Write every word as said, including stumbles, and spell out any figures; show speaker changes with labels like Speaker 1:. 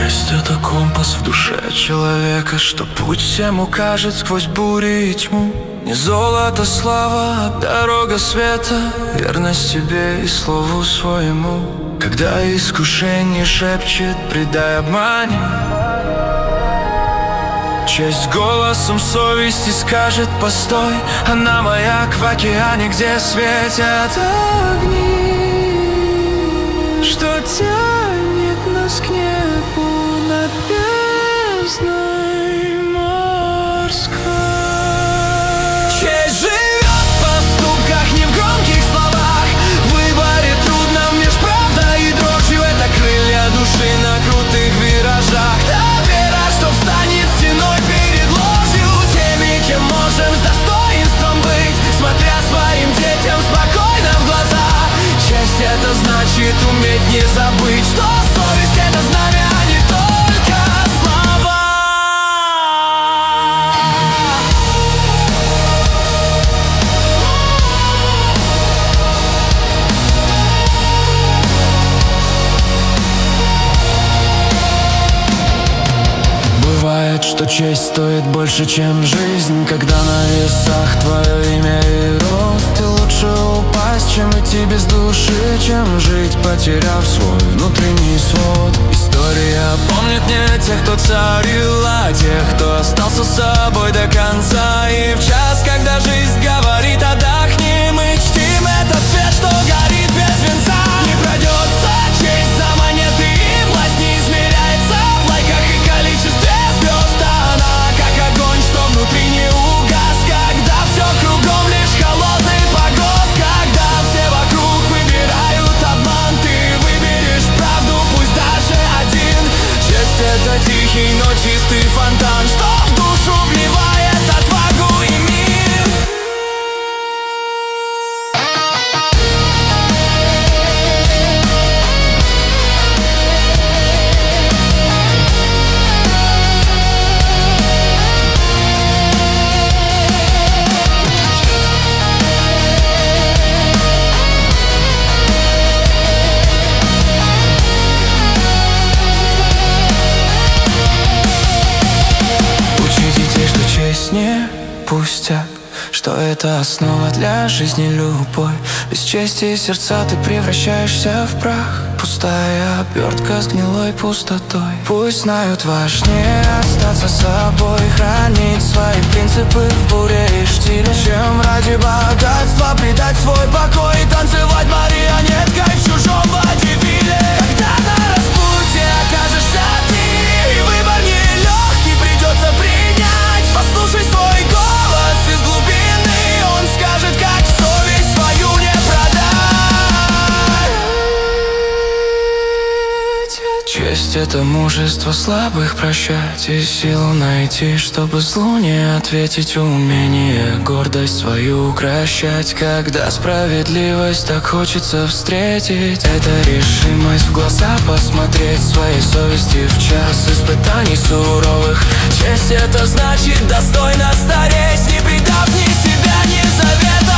Speaker 1: Честь — это компас в душе человека, что путь всем укажет сквозь бури и тьму. Не золото, слава, а дорога света, верность себе и слову своему. Когда искушение шепчет: предай, обмани, честь голосом совести скажет: постой. Она маяк в океане, где светят огни, что тянет нас к небу над бездной морской. Честь живет в поступках, не в громких словах, в выборе трудном меж правдой и дрожью. Это крылья души на крутых виражах, та вера, что встанет стеной перед ложью. Теми, кем можем с достоинством быть, смотря своим детям спокойно в глаза. Честь — это значит уметь не забыть, что совесть — это знамя, а не только слова. Бывает, что честь стоит больше, чем жизнь, когда на весах твое имя и род. Ты лучше упасть, чем идти без души, чем жить, потеряв свой внутренний свод. История помнит не тех, кто царил, а тех, кто остался с собой до конца. И в час, когда жизнь говорит: отдохни, мы чтим этот свет, что горит без венца. Не пройдется честь за монеты, и власть не измеряется в лайках и количестве звезд. Она как огонь, что внутри не угас, когда все кругом лишь холодный погост. Когда все вокруг выбирают обман, ты выберешь правду, пусть даже один. Честь — это тихий, но чистый фонтан, что в душу вливает отвагу и мир. Не пустят, что это основа для жизни любой. Без чести сердца ты превращаешься в прах, пустая обертка с гнилой пустотой. Пусть знают, важнее остаться собой, хранить свои принципы в буре и штиле, чем ради богатства предать свой покой и танцевать марионеткой в чужом водевиле. Когда на распутье окажешься ты, и выбор нелегкий придется принять, послушай свой голос из глубины, он скажет, как совесть свою не продать. Честь — это мужество слабых прощать и силу найти, чтобы злу не ответить. Умение гордость свою укращать, когда справедливость так хочется встретить. Это решимость в глаза посмотреть своей совести в час испытаний суровых. Честь — это значит достойно стареть, не предав ни себя, ни завета.